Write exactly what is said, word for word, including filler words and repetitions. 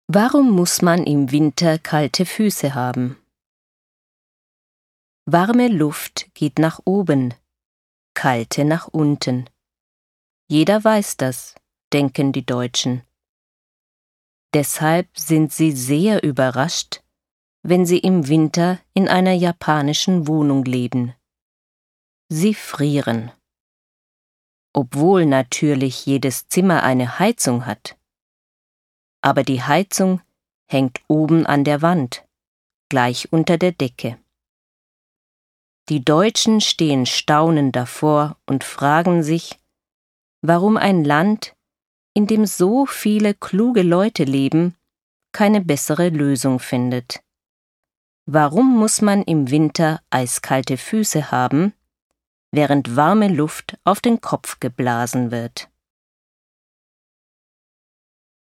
Warum muss man im Winter kalte Füße haben? Warme Luft geht nach oben, kalte nach unten. Jeder weiß das, denken die Deutschen. Deshalb sind sie sehr überrascht, wenn sie im Winter in einer japanischen Wohnung leben. Sie frieren. Obwohl natürlich jedes Zimmer eine Heizung hat. Aber die Heizung hängt oben an der Wand, gleich unter der Decke. Die Deutschen stehen staunend davor und fragen sich, warum ein Land, in dem so viele kluge Leute leben, keine bessere Lösung findet. Warum muss man im Winter eiskalte Füße haben, während warme Luft auf den Kopf geblasen wird?